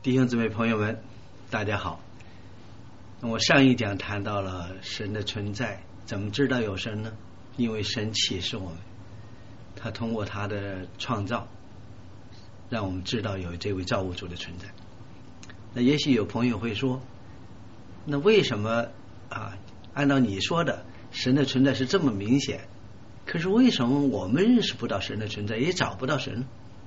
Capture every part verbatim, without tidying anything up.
弟兄姊妹朋友们，大家好。我上一讲谈到了神的存在，怎么知道有神呢？因为神启示我们，他通过他的创造让我们知道有这位造物主的存在。那也许有朋友会说，那为什么啊按照你说的神的存在是这么明显，可是为什么我们认识不到神的存在，也找不到神呢？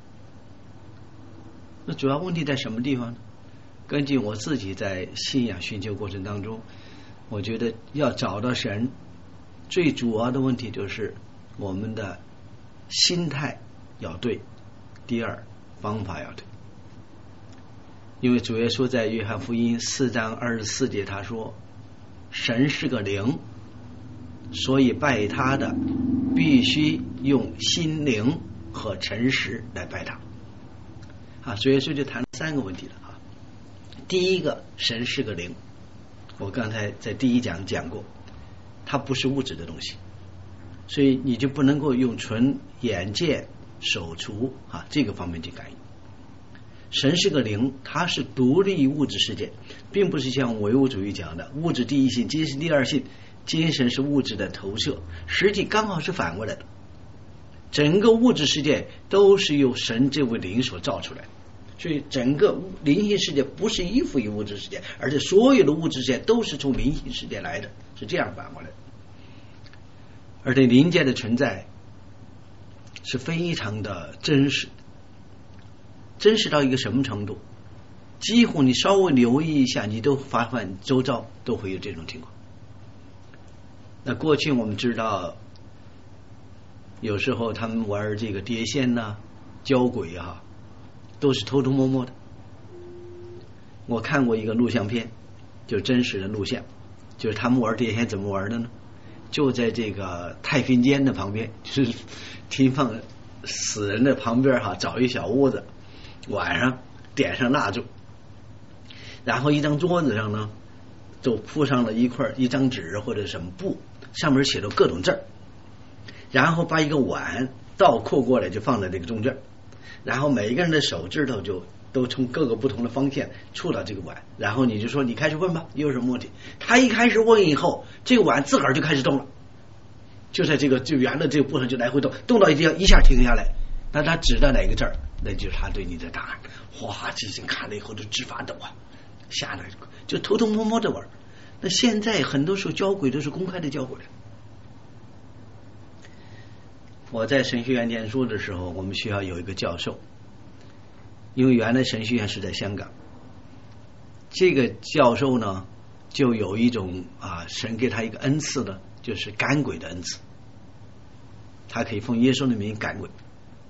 那主要问题在什么地方呢？根据我自己在信仰寻求过程当中，我觉得要找到神最主要的问题就是我们的心态要对，第二方法要对。因为主耶稣在约翰福音四章二十四节他说，神是个灵，所以拜他的必须用心灵和诚实来拜他。啊，主耶稣就谈三个问题了啊。第一个，神是个灵，我刚才在第一讲讲过，它不是物质的东西，所以你就不能够用纯眼见手触啊这个方面去感应。神是个灵，它是独立于物质世界，并不是像唯物主义讲的物质第一性，精神第二性，精神是物质的投射，实际刚好是反过来的。整个物质世界都是由神这位灵所造出来的，所以整个灵性世界不是依附于物质世界，而且所有的物质世界都是从灵性世界来的，是这样反过来的。而且灵界的存在是非常的真实，真实到一个什么程度，几乎你稍微留意一下，你都发现周遭都会有这种情况。那过去我们知道有时候他们玩这个碟仙呐、交鬼啊，都是偷偷摸摸的。我看过一个录像片，就是真实的录像，就是他们玩碟仙怎么玩的呢？就在这个太平间的旁边，就是停放死人的旁边哈，找一小屋子，晚上点上蜡烛，然后一张桌子上呢，就铺上了一块一张纸或者什么布，上面写了各种字儿。然后把一个碗倒扣过来就放在这个中间，然后每一个人的手指头就都从各个不同的方向触到这个碗，然后你就说你开始问吧，有什么问题？他一开始问以后，这个碗自个儿就开始动了，就在这个就圆的这个部分就来回动，动到一定一下停下来，那他指到哪个字儿，那就是他对你的答案。哇，这些看了以后都直发抖啊，吓得就偷偷摸摸的玩。那现在很多时候交鬼都是公开的交鬼。我在神学院念书的时候，我们学校有一个教授，因为原来神学院是在香港，这个教授呢就有一种啊，神给他一个恩赐的，就是赶鬼的恩赐，他可以奉耶稣的名赶鬼。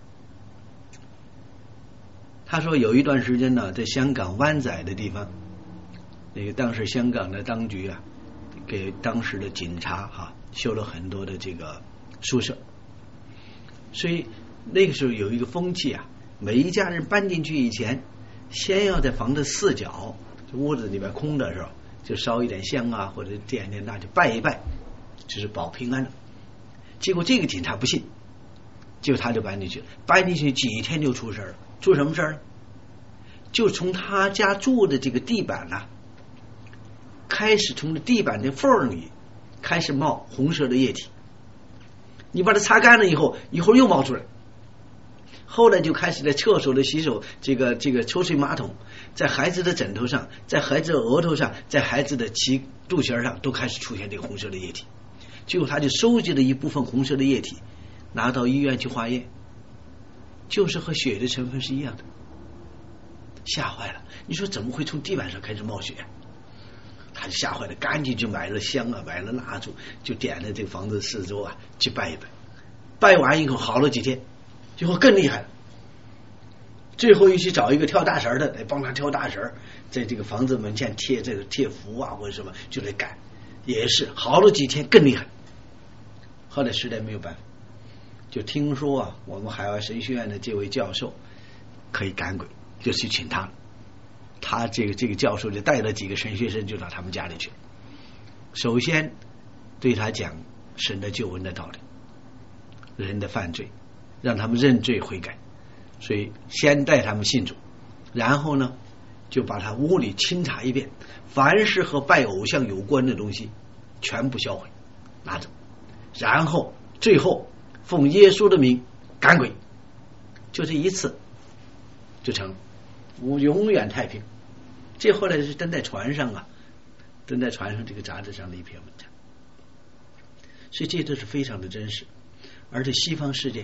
他说有一段时间呢，在香港湾仔的地方，那个当时香港的当局啊，给当时的警察哈、啊、修了很多的这个宿舍。所以那个时候有一个风气啊，每一家人搬进去以前，先要在房子四角，屋子里边空的时候，就烧一点香啊，或者点点蜡，就拜一拜，就是保平安的。结果这个警察不信，结果他就搬进去了，搬进去几天就出事了。出什么事儿呢？就从他家住的这个地板啊，开始从地板的缝里开始冒红色的液体。你把它擦干了以后，一会儿又冒出来。后来就开始在厕所的洗手，这个这个抽水马桶，在孩子的枕头上，在孩子的额头上，在孩子的脐肚脐上，都开始出现这个红色的液体。结果他就收集了一部分红色的液体，拿到医院去化验，就是和血的成分是一样的。吓坏了，你说怎么会从地板上开始冒血？他就吓坏了，赶紧就买了香啊，买了蜡烛，就点了这个房子四周啊，去拜一拜。拜完以后好了几天，最后更厉害了。最后又去找一个跳大神的来帮他跳大神，在这个房子门前贴这个贴符啊或者什么，就来赶，也是好了几天更厉害。后来实在没有办法，就听说啊，我们海外神学院的这位教授可以赶鬼，就去请他了。他这个这个教授就带了几个神学生就到他们家里去，首先对他讲神的救恩的道理，人的犯罪，让他们认罪悔改，所以先带他们信主，然后呢就把他屋里清查一遍，凡是和拜偶像有关的东西全部销毁拿走，然后最后奉耶稣的名赶鬼，就这一次就成了，我永远太平。这后来是登在船上啊，登在船上这个杂志上的一篇文章，所以这都是非常的真实。而且西方世界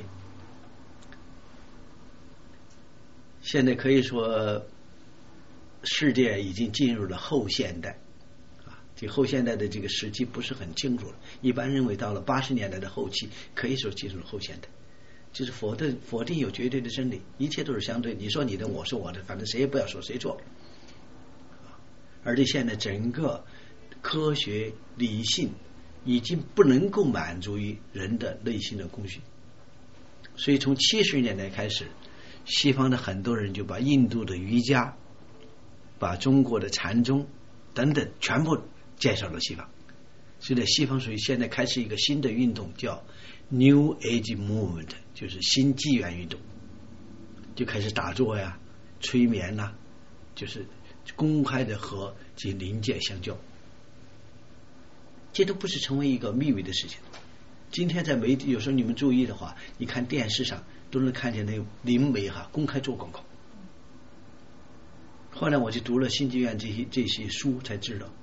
现在可以说世界已经进入了后现代啊，这后现代的这个时期不是很清楚了，一般认为到了八十年代的后期可以说进入了后现代，就是否定否定有绝对的真理，一切都是相对，你说你的我说我的，反正谁也不要说谁错了。而且现在整个科学理性已经不能够满足于人的内心的空虚，所以从七十年代开始，西方的很多人就把印度的瑜伽，把中国的禅宗等等全部介绍了西方。所以在西方属于现在开始一个新的运动，叫 New Age Movement， 就是新纪元运动，就开始打坐呀、催眠呐、啊，就是公开的和及灵界相交。这都不是成为一个秘密的事情。今天在媒体有时候你们注意的话，你看电视上都能看见那个灵媒哈公开做广告。后来我就读了新纪元这些这些书，才知道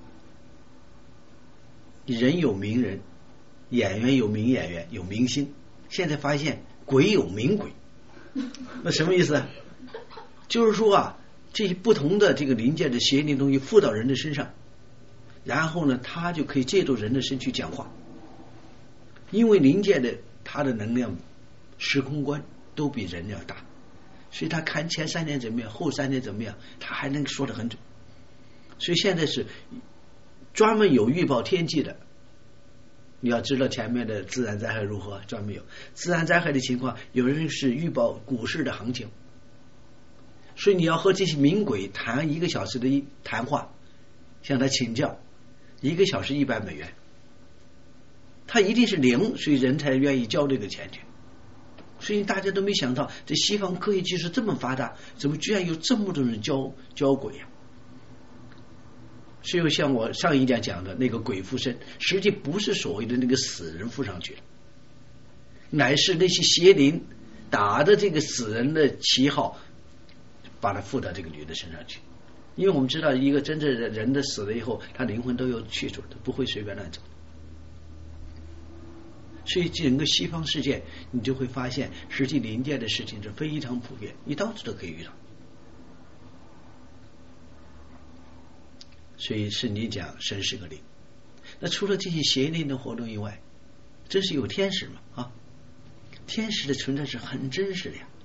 人有名人，演员有名演员，有明星，现在发现鬼有名鬼。那什么意思啊？就是说啊，这些不同的这个灵界的邪灵东西附到人的身上，然后呢他就可以借助人的身去讲话，因为灵界的他的能量时空观都比人要大，所以他看前三年怎么样，后三年怎么样，他还能说得很准。所以现在是专门有预报天气的，你要知道前面的自然灾害如何，专门有自然灾害的情况，有人是预报股市的行情，所以你要和这些名鬼谈一个小时的谈话，向他请教，一个小时一百美元，他一定是灵，所以人才愿意交这个钱去。所以大家都没想到，这西方科学技术这么发达，怎么居然有这么多人教教鬼啊？所以像我上一讲讲的那个鬼附身，实际不是所谓的那个死人附上去了，乃是那些邪灵打着这个死人的旗号，把它附到这个女的身上去。因为我们知道，一个真正的人的死了以后，他灵魂都有去处的，不会随便乱走。所以整个西方世界，你就会发现，实际灵界的事情是非常普遍，你到处都可以遇到。所以圣经讲神是个灵。那除了这些邪灵的活动以外，真是有天使嘛啊？天使的存在是很真实的呀。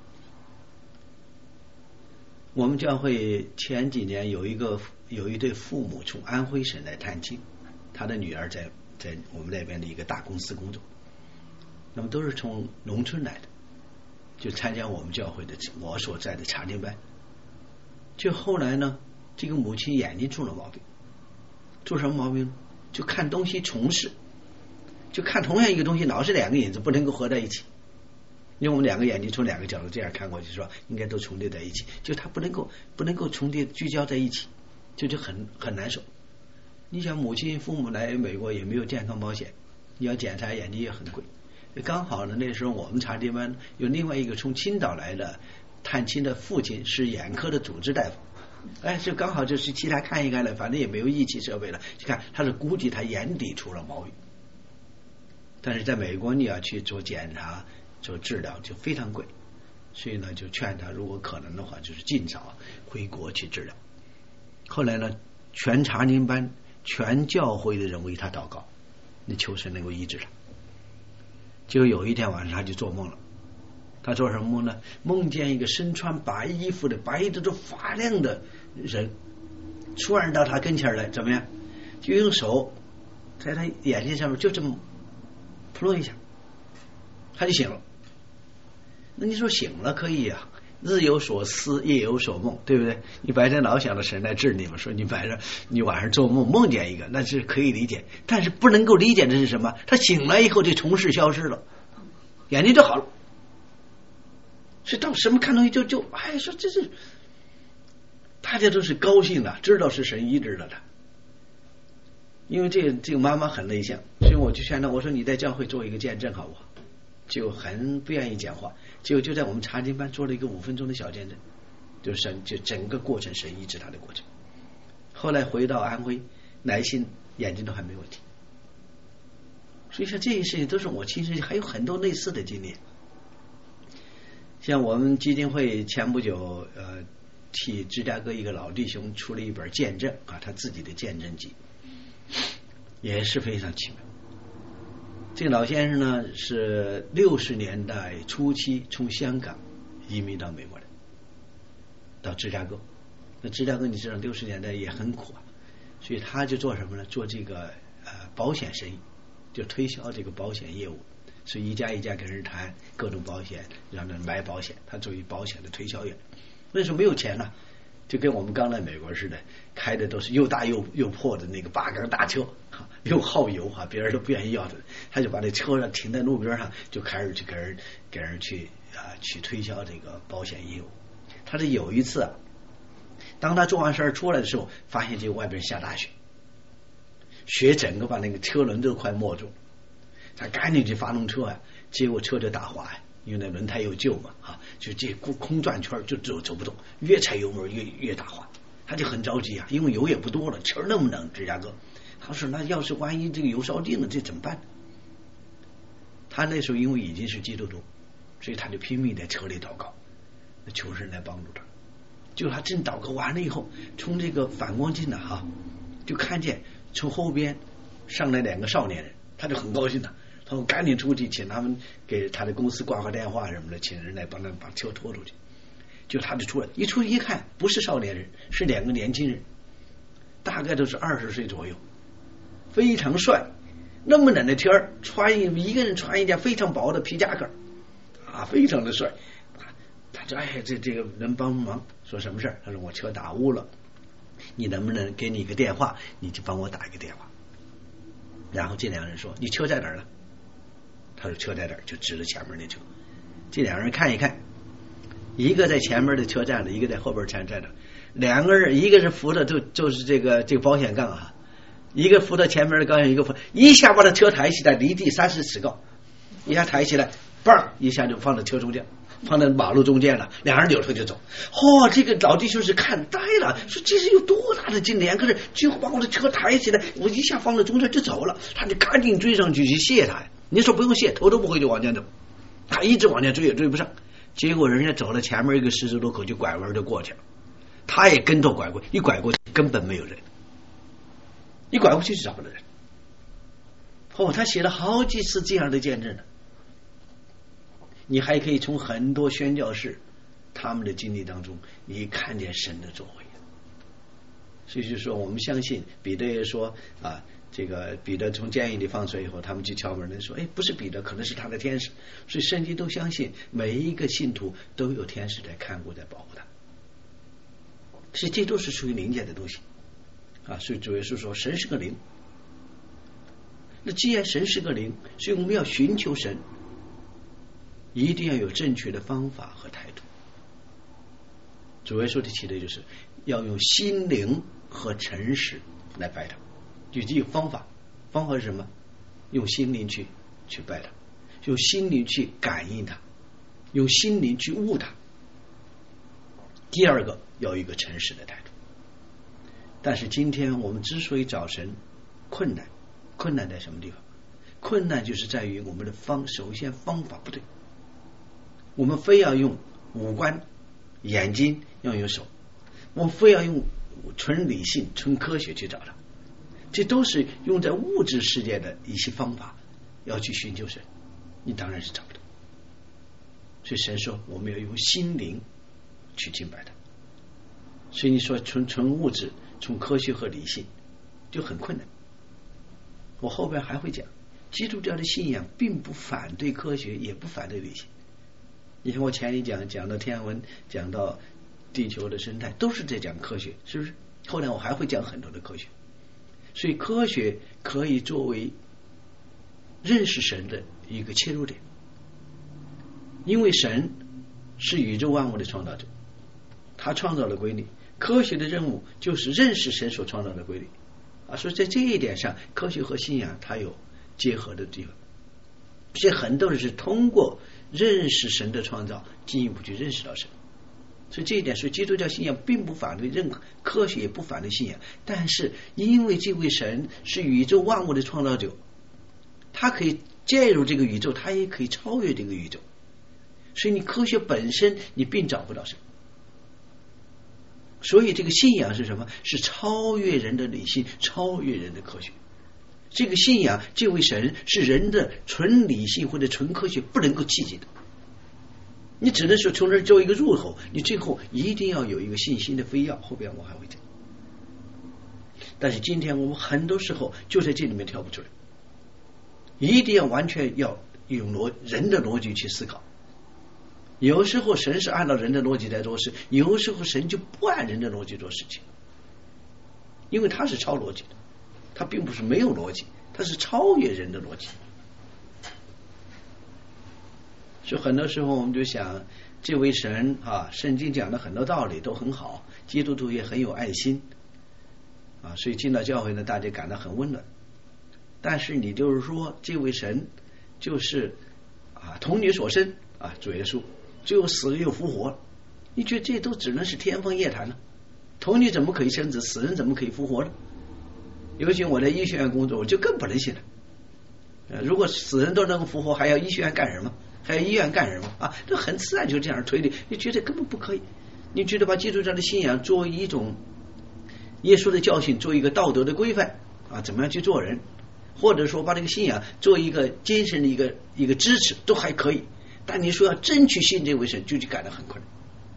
我们教会前几年有一个有一对父母从安徽省来探亲，他的女儿在在我们那边的一个大公司工作，那么都是从农村来的，就参加我们教会的我所在的查经班。就后来呢，这个母亲眼睛出了毛病，出什么毛病？就看东西重视，就看同样一个东西，老是两个影子不能够合在一起。因为我们两个眼睛从两个角度这样看过去，说应该都重叠在一起，就它不能够不能够重叠聚焦在一起，就就很很难受。你想母亲父母来美国也没有健康保险，你要检查眼睛也很贵。刚好呢，那时候我们查经班有另外一个从青岛来的探亲的父亲是眼科的主治大夫，哎，就刚好就是替他看一看了，反正也没有仪器设备了，就看他是估计他眼底出了毛病。但是在美国你要去做检查做治疗就非常贵，所以呢就劝他如果可能的话就是尽早回国去治疗。后来呢全查经班全教会的人为他祷告，那求神能够医治他。结果有一天晚上他就做梦了，他做什么梦呢？梦见一个身穿白衣服的白的都发亮的人突然到他跟前来，怎么样？就用手在他眼睛上面就这么扑棱一下，他就醒了。那你说醒了可以啊，日有所思夜有所梦，对不对？你白天老想着神来治你嘛，说你晚上你晚上做梦梦见一个，那是可以理解。但是不能够理解的是什么？他醒了以后就从事消失了，眼睛就好了。所以到什么看东西就就哎说这是大家都是高兴的，知道是神医治了他。因为这个这个妈妈很内向，所以我就劝她，我说你在教会做一个见证好不好？就很不愿意讲话，结果就在我们查经班做了一个五分钟的小见证，就是神就整个过程神医治他的过程。后来回到安徽，乃信眼睛都还没问题。所以说这些事情都是我亲身，还有很多类似的经历。像我们基金会前不久呃替芝加哥一个老弟兄出了一本见证啊，他自己的见证集，也是非常奇妙。这个老先生呢是六十年代初期从香港移民到美国的，到芝加哥。那芝加哥你知道六十年代也很苦啊，所以他就做什么呢？做这个呃保险生意，就推销这个保险业务。所以一家一家跟人谈各种保险，让人买保险，他作为保险的推销员。那时候没有钱呢、啊，就跟我们刚来美国似的，开的都是又大又又破的那个八缸大车，又耗油啊，别人都不愿意要的。他就把那车上停在路边上，就开始去给人给人去啊去推销这个保险业务。他这有一次啊，当他做完事儿出来的时候，发现这外边下大雪，雪整个把那个车轮都快没住。他赶紧去发动车啊，结果车就打滑呀，因为那轮胎又旧嘛啊，就这空空转圈就走走不动，越踩油门越越打滑，他就很着急啊，因为油也不多了，气儿那么冷，芝加哥，他说那要是万一这个油烧尽了，这怎么办？他那时候因为已经是基督徒，所以他就拼命在车里祷告，求神来帮助他。就他正祷告完了以后，从这个反光镜呢哈，就看见从后边上来两个少年人，他就很高兴的。他们赶紧出去，请他们给他的公司挂个电话什么的，请人来帮他把车拖出去。就他就出来，一出去一看，不是少年人，是两个年轻人，大概都是二十岁左右，非常帅。那么冷的天儿，穿一一个人穿一件非常薄的皮夹克，啊，非常的帅。他说：“哎，这这个能帮忙？说什么事儿？他说我车打污了，你能不能给你一个电话？你就帮我打一个电话。”然后这两个人说：“你车在哪儿呢？”他说：“车在哪儿？”就指着前面那车。这两个人看一看，一个在前面的车站的，一个在后边站站着。两个人，一个是扶着就就是这个这个保险杠啊，一个扶到前面的杠，一个扶，一下把他车抬起来，离地三十尺高，一下抬起来，嘣一下就放在车中间，放在马路中间了。两人扭头就走。哦，这个老弟兄是看呆了，说这是有多大的劲，两个人最后把我的车抬起来，我一下放在中间就走了。他就赶紧追上去去谢他。你说不用谢，头都不回就往前走。他一直往前追也追不上，结果人家走了前面一个十字路口就拐弯就过去了，他也跟着拐过，一拐过去根本没有人，一拐过去就找不到人。哦，他写了好几次这样的见证了。你还可以从很多宣教士他们的经历当中，你看见神的作为。所以就说我们相信，彼得也说啊，这个彼得从监狱里放出来以后，他们去敲门，人说哎，不是彼得，可能是他的天使。所以圣经都相信每一个信徒都有天使在看顾，在保护他。所以这都是属于灵界的东西啊。所以主耶稣说神是个灵。那既然神是个灵，所以我们要寻求神，一定要有正确的方法和态度。主耶稣的期待就是要用心灵和诚实来拜他。就这个方法，方法是什么？用心灵去去拜他，用心灵去感应他，用心灵去悟他。第二个要有一个诚实的态度。但是今天我们之所以找神困难，困难在什么地方？困难就是在于我们的方，首先方法不对。我们非要用五官、眼睛，要用手，我们非要用纯理性、纯科学去找他。这都是用在物质世界的一些方法，要去寻求神，你当然是找不到。所以神说我们要用心灵去敬拜他。所以你说纯纯物质、纯科学和理性就很困难。我后边还会讲，基督教的信仰并不反对科学，也不反对理性。你看我前里讲讲到天文，讲到地球的生态，都是在讲科学，是不是？后来我还会讲很多的科学。所以科学可以作为认识神的一个切入点，因为神是宇宙万物的创造者，他创造了规律， 科学的任务就是认识神所创造的规律啊，所以在这一点上，科学和信仰它有结合的地方。所以很多人是通过认识神的创造，进一步去认识到神。所以这一点，所以基督教信仰并不反对任何科学，也不反对信仰，但是因为这位神是宇宙万物的创造者，他可以介入这个宇宙，他也可以超越这个宇宙。所以你科学本身你并找不到神。所以这个信仰是什么？是超越人的理性，超越人的科学。这个信仰，这位神是人的纯理性或者纯科学不能够企及的。你只能说从这儿做一个入口，你最后一定要有一个信心的非要，后边我还会讲。但是今天我们很多时候就在这里面跳不出来，一定要完全要用逻人的逻辑去思考。有时候神是按照人的逻辑在做事，有时候神就不按人的逻辑做事情，因为他是超逻辑的，他并不是没有逻辑，他是超越人的逻辑。所以很多时候我们就想，这位神啊，圣经讲的很多道理都很好，基督徒也很有爱心啊，所以进到教会呢，大家感到很温暖。但是你就是说，这位神就是啊，童女所生啊，主耶稣最后死了又复活了，你觉得这都只能是天方夜谭了？童女怎么可以生子？死人怎么可以复活呢？尤其我在医学院工作，我就更不能信了。呃，如果死人都能够复活，还要医学院干什么？还要医院干什么啊？这很自然就这样推理，你觉得根本不可以。你觉得把基督教的信仰作为一种耶稣的教训，做一个道德的规范啊，怎么样去做人，或者说把这个信仰做一个精神的一个一个支持，都还可以。但你说要真去信这位神，就去感到很困难，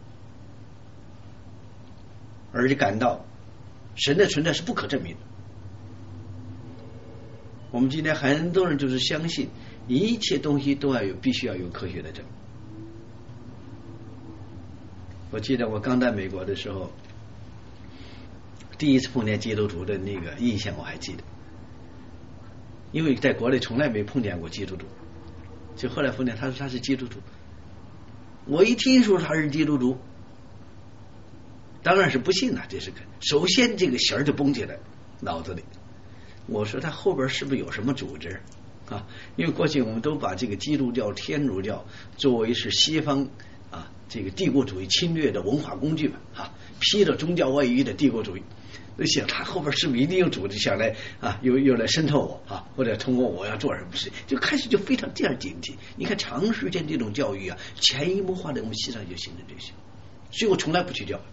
而且感到神的存在是不可证明的。我们今天很多人就是相信一切东西都要有，必须要有科学的证明。我记得我刚在美国的时候，第一次碰见基督徒的那个印象我还记得，因为在国内从来没碰见过基督徒，就后来碰见他说他是基督徒，我一听说他是基督徒，当然是不信了，这是个首先这个弦就绷起来脑子里。我说他后边是不是有什么组织啊？因为过去我们都把这个基督教、天主教作为是西方啊这个帝国主义侵略的文化工具嘛，啊，披着宗教外衣的帝国主义。我想他后边是不是一定有组织想来啊，又又来渗透我啊，或者通过我要做什么事，就开始就非常这样警惕。你看长时间这种教育啊，潜移默化的我们西上就形成这些，所以我从来不去教。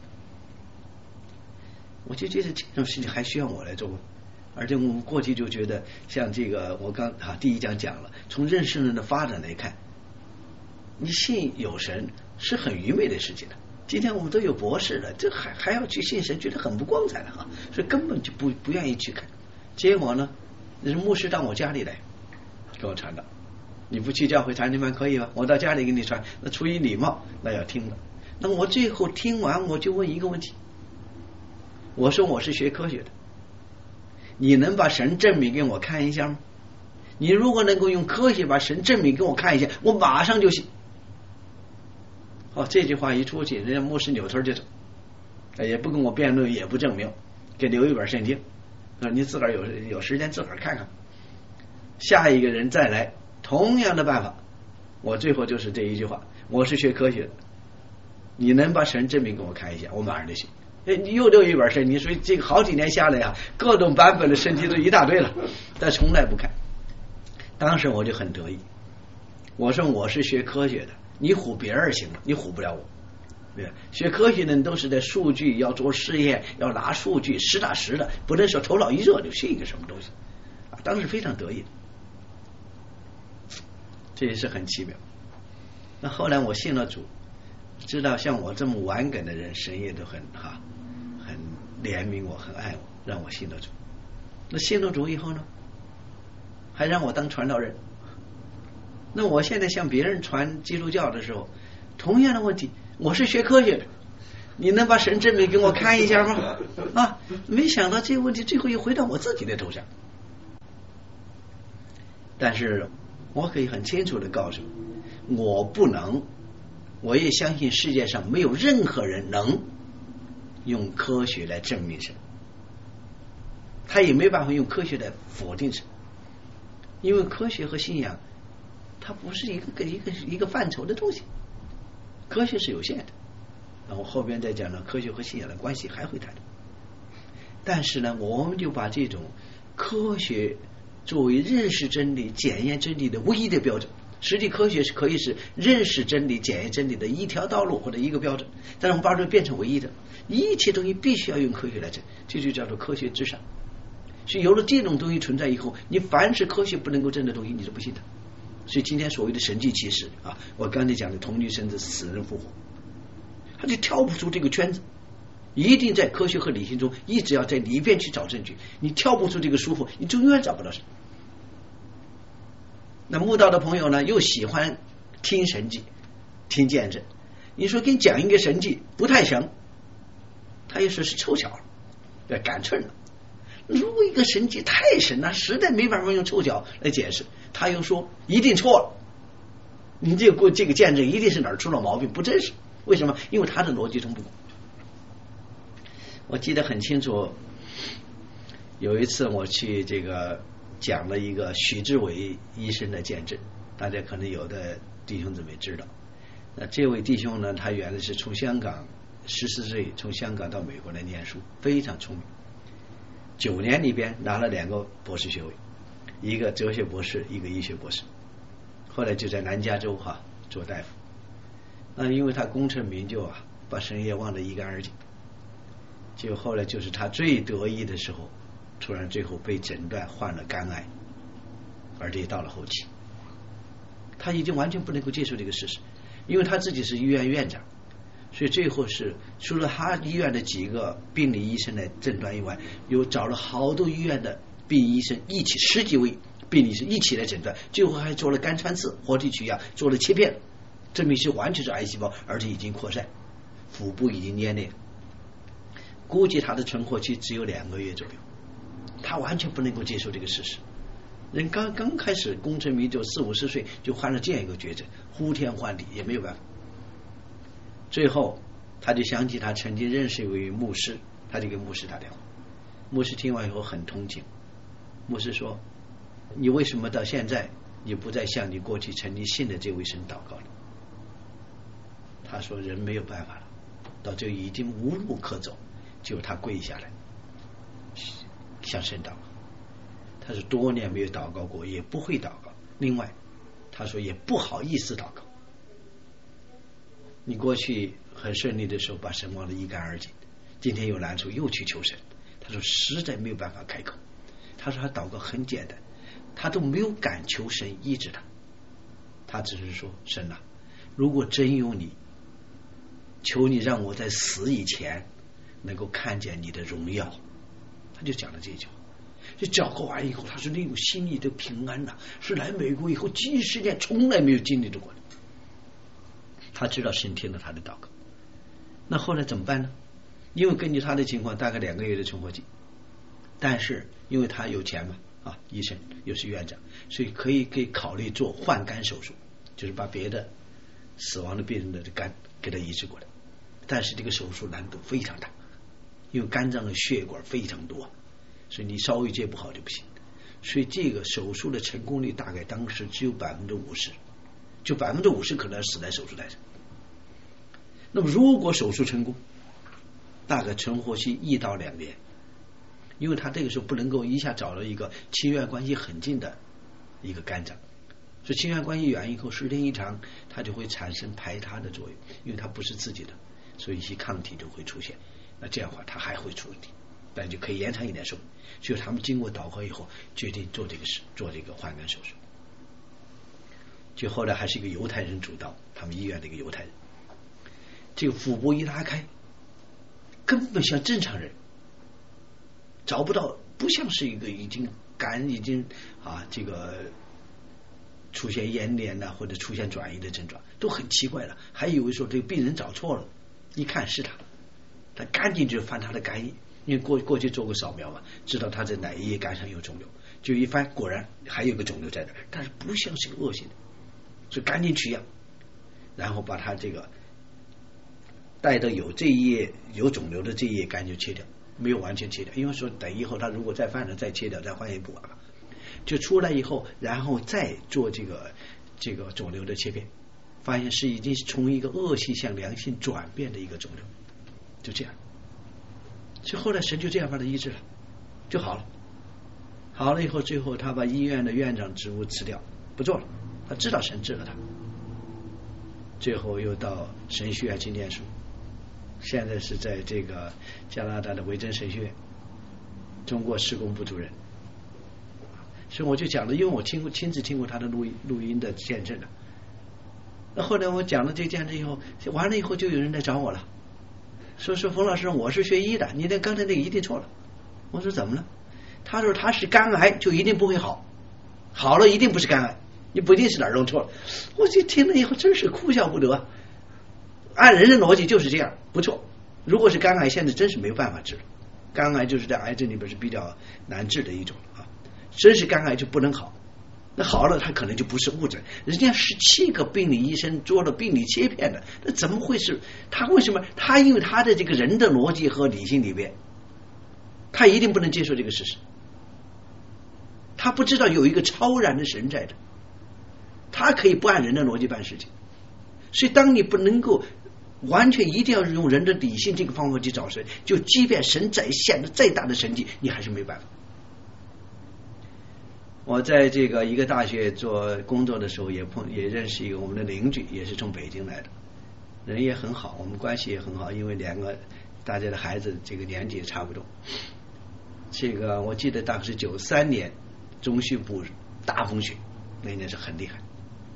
我就觉得这种事情还需要我来做吗？而且我们过去就觉得，像这个我刚啊第一讲讲了，从认识人的发展来看，你信有神是很愚昧的事情的。今天我们都有博士了，这还还要去信神，觉得很不光彩了啊，所以根本就不不愿意去看。结果呢，那牧师到我家里来给我传道，你不去教会传经班可以吧？我到家里给你传，那出于礼貌，那要听的。那我最后听完，我就问一个问题，我说我是学科学的。你能把神证明给我看一下吗？你如果能够用科学把神证明给我看一下，我马上就信。哦，这句话一出去，人家牧师扭头就走，也不跟我辩论，也不证明，给留一本圣经，啊，你自个儿有有时间自个儿看看。下一个人再来，同样的办法，我最后就是这一句话：我是学科学的，你能把神证明给我看一下，我马上就信。你又留一本圣经，所以这个好几年下来啊，各种版本的圣经都一大堆了，但从来不看。当时我就很得意，我说我是学科学的，你唬别人行了，你唬不了我。对，学科学的都是在数据要做试验，要拿数据实打实的，不能说头脑一热就信一个什么东西。啊，当时非常得意，这也是很奇妙。那后来我信了主，知道像我这么顽梗的人，神也都很哈。很怜悯我，很爱我，让我信得主。那信了主以后呢，还让我当传道人。那我现在向别人传基督教的时候，同样的问题，我是学科学的，你能把神证明给我看一下吗？啊，没想到这个问题最后又回到我自己的头上。但是我可以很清楚的告诉你，我不能，我也相信世界上没有任何人能用科学来证明神，他也没办法用科学来否定神，因为科学和信仰它不是一个一个一个范畴的东西，科学是有限的。然后后边再讲呢，科学和信仰的关系还会谈。但是呢，我们就把这种科学作为认识真理、检验真理的唯一的标准。实际科学是可以是认识真理、检验真理的一条道路或者一个标准，但是我们把它变成唯一的，一切东西必须要用科学来证，这就叫做科学至上。所以有了这种东西存在以后，你凡是科学不能够证的东西，你都不信的。所以今天所谓的神迹奇事啊，我刚才讲的童女生子、死人复活，他就跳不出这个圈子，一定在科学和理性中一直要在里边去找证据，你跳不出这个束缚，你就永远找不到神。那慕道的朋友呢，又喜欢听神迹、听见证。你说给你讲一个神迹不太行，他又说是凑巧了，要赶寸了。如果一个神迹太神了，实在没办法用凑巧来解释，他又说一定错了。你这个这个见证一定是哪儿出了毛病，不真实。为什么？因为他的逻辑通不过。我记得很清楚，有一次我去这个讲了一个许志伟医生的见证，大家可能有的弟兄姊妹知道。那这位弟兄呢，他原来是从香港十四岁从香港到美国来念书，非常聪明，九年里边拿了两个博士学位，一个哲学博士，一个医学博士。后来就在南加州哈、啊、做大夫。那因为他功成名就啊，把神业忘得一干二净。结果后来就是他最得意的时候，突然最后被诊断患了肝癌，而且到了后期，他已经完全不能够接受这个事实，因为他自己是医院院长，所以最后是除了他医院的几个病理医生来诊断以外，又找了好多医院的病医生一起，十几位病理医生一起来诊断，最后还做了肝穿刺、活体取样，做了切片，证明是完全是癌细胞，而且已经扩散，腹部已经粘裂，估计他的存活期只有两个月左右。他完全不能够接受这个事实，人刚刚开始功成名就，四五十岁就患了这样一个绝症，呼天唤地也没有办法。最后他就想起他曾经认识一位牧师，他就给牧师打电话，牧师听完以后很同情，牧师说，你为什么到现在你不再向你过去曾经信的这位神祷告了？他说人没有办法了，到这已经无路可走，就他跪下来向神祷告。他说多年没有祷告过，也不会祷告，另外他说也不好意思祷告。你过去很顺利的时候把神忘得一干二净，今天有难处又去求神，他说实在没有办法开口。他说他祷告很简单，他都没有敢求神医治他，他只是说神啊，如果真有你，求你让我在死以前能够看见你的荣耀。他就讲了这句话。就祷告完以后，他说那种心里的平安呐、啊，是来美国以后几十年从来没有经历过的。他知道神听了他的祷告。那后来怎么办呢？因为根据他的情况，大概两个月的存活期，但是因为他有钱嘛，啊，医生又是院长，所以可以可以考虑做换肝手术，就是把别的死亡的病人的肝给他移植过来。但是这个手术难度非常大，因为肝脏的血管非常多，所以你稍微接不好就不行。所以这个手术的成功率大概当时只有百分之五十，就百分之五十可能死在手术台上。那么如果手术成功，大概存活期一到两年，因为他这个时候不能够一下找到一个亲缘关系很近的一个肝脏，所以亲缘关系远以后，时间一长，它就会产生排他的作用，因为它不是自己的，所以一些抗体就会出现。那这样的话，它还会出问题，但就可以延长一点寿命。所以他们经过祷告以后，决定做这个事，做这个换肝手术。就后来还是一个犹太人主导，他们医院的一个犹太人，这个腹部一拉开，根本像正常人，找不到，不像是一个已经肝已经啊这个出现延连呐、啊，或者出现转移的症状，都很奇怪了。还以为说这个病人找错了，一看是他，他赶紧就翻他的肝液，因为过过去做过扫描嘛，知道他在哪一页肝上有肿瘤，就一翻果然还有个肿瘤在那，但是不像是个恶性的，所以赶紧取样，然后把他这个带着有这一页有肿瘤的这一页肝就切掉，没有完全切掉，因为说等以后他如果再犯了再切掉，再换一部啊，就出来以后，然后再做这个这个肿瘤的切片，发现是已经从一个恶性向良性转变的一个肿瘤，就这样。所以后来神就这样把他医治了，就好了。好了以后，最后他把医院的院长职务辞掉，不做了。他知道神治了他，最后又到神学院去念书，现在是在这个加拿大的维珍神学院中国施工部主任。所以我就讲了，因为我听过亲自听过他的录音录音的见证了。那后来我讲了这见证以后，完了以后就有人来找我了，说说冯老师，我是学医的，你那刚才那个一定错了。我说怎么了？他说他是肝癌，就一定不会好，好了一定不是肝癌，你不一定是哪儿弄错了。我就听了以后真是哭笑不得，按人的逻辑就是这样，不错。如果是肝癌，现在真是没有办法治了，肝癌就是在癌症里边是比较难治的一种啊，真是肝癌就不能好。那好了，他可能就不是误诊。人家十七个病理医生做了病理切片的，那怎么会是他？为什么他？因为他的这个人的逻辑和理性里边，他一定不能接受这个事实。他不知道有一个超然的神在的，他可以不按人的逻辑办事情。所以，当你不能够完全一定要用人的理性这个方法去找神，就即便神再现的再大的神迹，你还是没办法。我在这个一个大学做工作的时候，也碰也认识一个我们的邻居，也是从北京来的，人也很好，我们关系也很好，因为两个大家的孩子这个年纪也差不多。这个我记得大概是九三年中西部大风雪，那年是很厉害。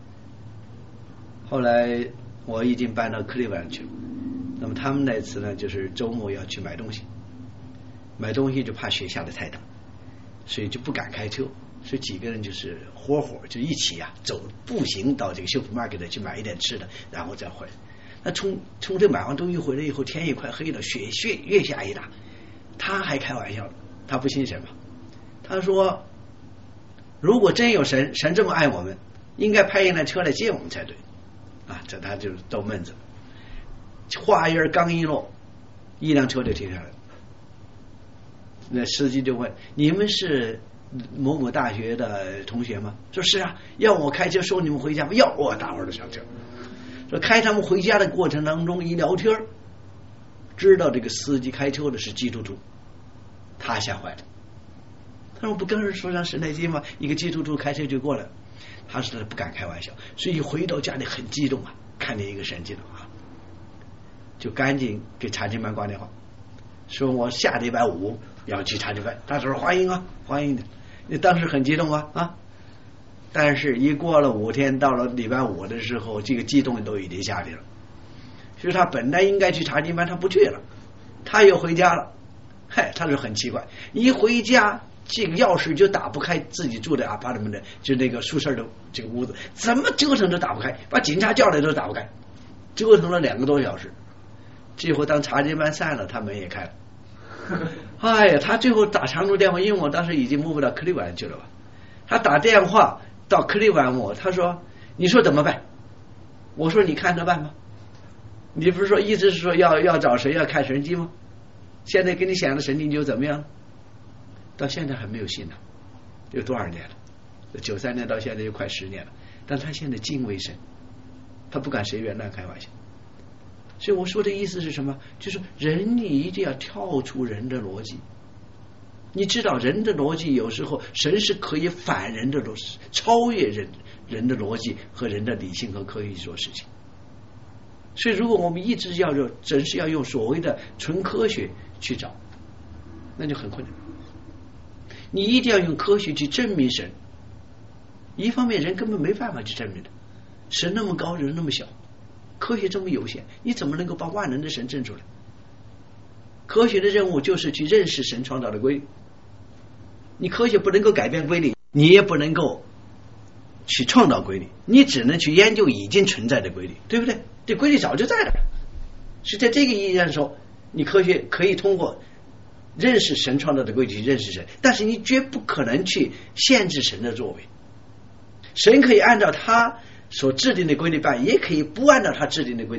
后来我已经搬到克利夫兰去了，那么他们那次呢，就是周末要去买东西，买东西就怕雪下的太大，所以就不敢开车，所以几个人就是伙伙就一起啊走步行到这个 supermarket 去买一点吃的，然后再回来。那从从这买完东西回来以后，天也快黑了，雪雪越下越大。他还开玩笑，他不信神嘛，他说如果真有神，神这么爱我们，应该派一辆车来接我们才对啊！这他就逗闷子。话音刚一落，一辆车就停下来了。那司机就问：“你们是某某大学的同学吗？”说是啊，要我开车送你们回家吗？要我，大伙儿都上车。说开他们回家的过程当中一聊天，知道这个司机开车的是基督徒，他吓坏了。他说：“不跟人说上神来经吗？一个基督徒开车就过来了。”他实在不敢开玩笑，所以回到家里很激动啊，看见一个神迹了啊，就赶紧给查经班挂电话，说我下礼拜五要去查经班。他说欢迎啊，欢迎的。你当时很激动啊啊，但是一过了五天，到了礼拜五的时候，这个激动都已经下去了。所以他本来应该去查经班，他不去了，他又回家了。嗨，他说很奇怪，一回家这个钥匙就打不开，自己住的apartment的就那个宿舍的这个屋子，怎么折腾都打不开，把警察叫来都打不开，折腾了两个多小时。最后当查经班散了，他门也开了。哎呀，他最后打长途电话，因为我当时已经 move 到克利夫兰去了吧，他打电话到克利夫兰我，他说你说怎么办？我说你看着办吧。你不是说一直是说要要找谁要看神迹吗？现在给你想的神经就怎么样？到现在还没有信呢，有多少年了？九三年到现在就快十年了，但他现在敬畏神，他不敢随便乱开玩笑。所以我说的意思是什么？就是人你一定要跳出人的逻辑。你知道人的逻辑有时候神是可以反人的逻辑，超越人人的逻辑和人的理性和科学去做事情。所以如果我们一直要用，真是要用所谓的纯科学去找，那就很困难。你一定要用科学去证明神，一方面人根本没办法去证明的，神那么高，人那么小，科学这么有限，你怎么能够把万能的神证出来？科学的任务就是去认识神创造的规律，你科学不能够改变规律，你也不能够去创造规律，你只能去研究已经存在的规律，对不对？这规律早就在了，是在这个意义上说，你科学可以通过认识神创造的规律去认识神，但是你绝不可能去限制神的作为。神可以按照他所制定的规律办，也可以不按照他制定的规律办，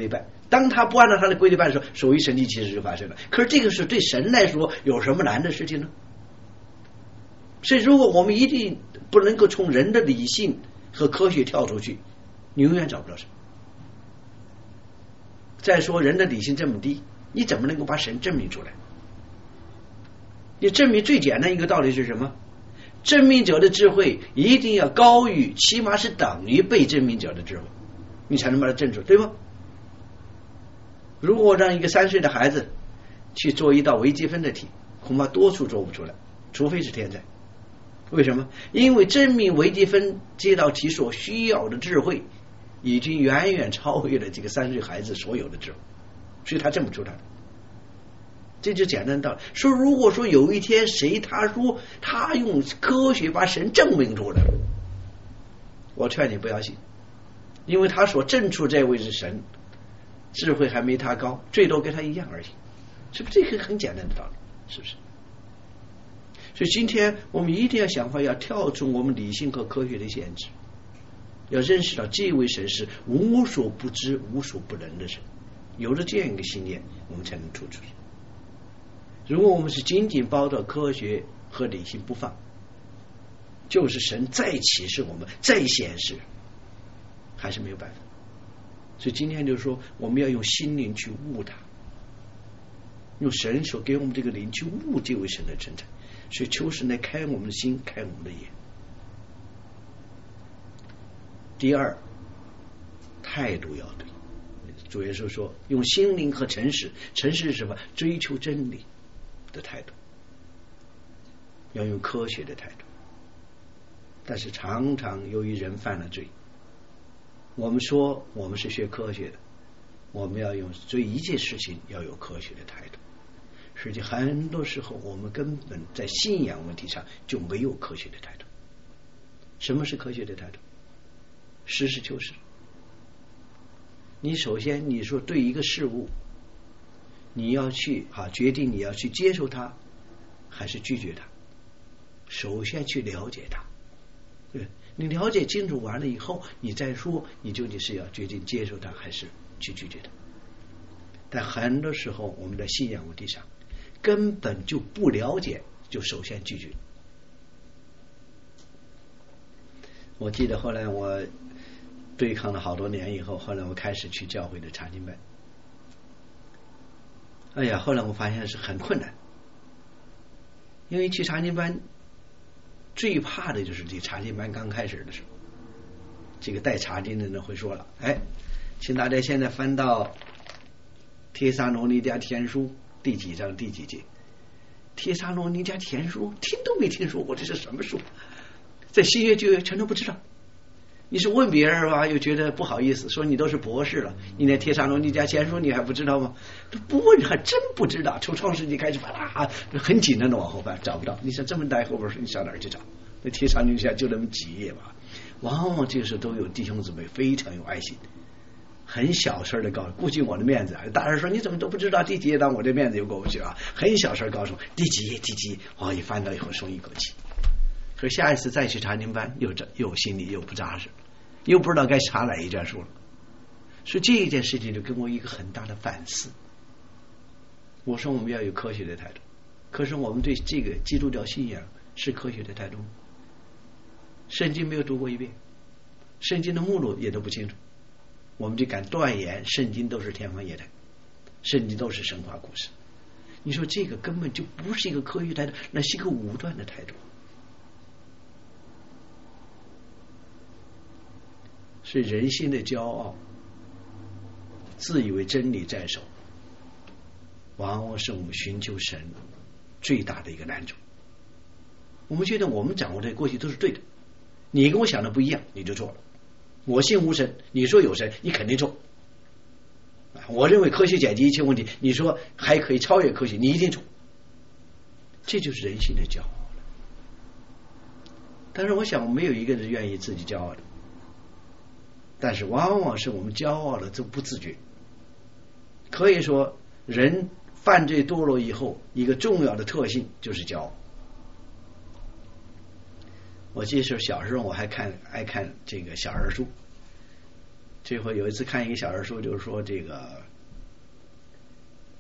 当他不按照他的规律办的时候，手一神力其实就发生了。可是这个是对神来说有什么难的事情呢？所以如果我们一定不能够从人的理性和科学跳出去，你永远找不到神。再说人的理性这么低，你怎么能够把神证明出来？你证明最简单一个道理是什么？证明者的智慧一定要高于，起码是等于被证明者的智慧，你才能把它证出，对吗？如果让一个三岁的孩子去做一道微积分的题，恐怕多数做不出来，除非是天才。为什么？因为证明微积分这道题所需要的智慧已经远远超越了这个三岁孩子所有的智慧，所以他证不出来。这就简单道理。说如果说有一天谁他说他用科学把神证明出来，我劝你不要信，因为他所证出这位是神，智慧还没他高，最多跟他一样而已，是不是？这个很简单的道理，是不是？所以今天我们一定要想法要跳出我们理性和科学的限制，要认识到这位神是无所不知无所不能的神，有了这样一个信念，我们才能突出去。如果我们是紧紧抱着科学和理性不放，就是神再启示我们再显示还是没有办法。所以今天就是说我们要用心灵去悟它，用神所给我们这个灵去悟这位神的存在。所以求神来开我们的心，开我们的眼。第二，态度要对。主耶稣说用心灵和诚实，诚实是什么？追求真理的态度，要用科学的态度。但是常常由于人犯了罪，我们说我们是学科学的，我们要用对一切事情要有科学的态度。实际很多时候我们根本在信仰问题上就没有科学的态度。什么是科学的态度？实事求是。你首先你说对一个事物，你要去啊决定你要去接受它还是拒绝它，首先去了解它。对，你了解清楚完了以后，你再说你究竟是要决定接受它还是去拒绝它。但很多时候我们在信仰问题上根本就不了解，就首先拒绝。我记得后来我对抗了好多年以后，后来我开始去教会的查经班。哎呀，后来我发现是很困难，因为去查经班最怕的就是这查经班刚开始的时候，这个带查经的人会说了，哎，请大家现在翻到帖撒罗尼迦前书第几章第几节。帖撒罗尼迦前书听都没听说过，这是什么书？在新约旧约全都不知道。你是问别人吧，又觉得不好意思，说你都是博士了，你连帖撒罗尼迦前书你还不知道吗？不问还真不知道。从创世纪开始翻啊，很紧张的往后翻，找不到。你说这么大后边说你上哪儿去找？那帖撒罗尼迦就那么几页吧。往往这个时候都有弟兄姊妹非常有爱心，很小声的告诉，顾及我的面子啊。大人说你怎么都不知道第几页，当我这面子又过不去啊。很小声告诉我第几页第几页，哦，一翻到以后松一口气。可是下一次再去查经班，又又心里又不扎实，又不知道该查哪一卷书了。所以这一件事情就给我一个很大的反思。我说我们要有科学的态度，可是我们对这个基督教信仰是科学的态度吗？圣经没有读过一遍，圣经的目录也都不清楚，我们就敢断言圣经都是天方夜谭，圣经都是神话故事。你说这个根本就不是一个科学态度，那是一个武断的态度。是人心的骄傲，自以为真理在手，往往是我们寻求神最大的一个难处。我们觉得我们掌握的过去都是对的，你跟我想的不一样，你就错了。我信无神，你说有神，你肯定错。我认为科学解决一切问题，你说还可以超越科学，你一定错。这就是人性的骄傲了。但是我想没有一个人愿意自己骄傲的，但是往往是我们骄傲了都不自觉。可以说人犯罪堕落以后一个重要的特性就是骄傲。我记得小时候我还看爱看这个小人书，这回有一次看一个小人书，就是说这个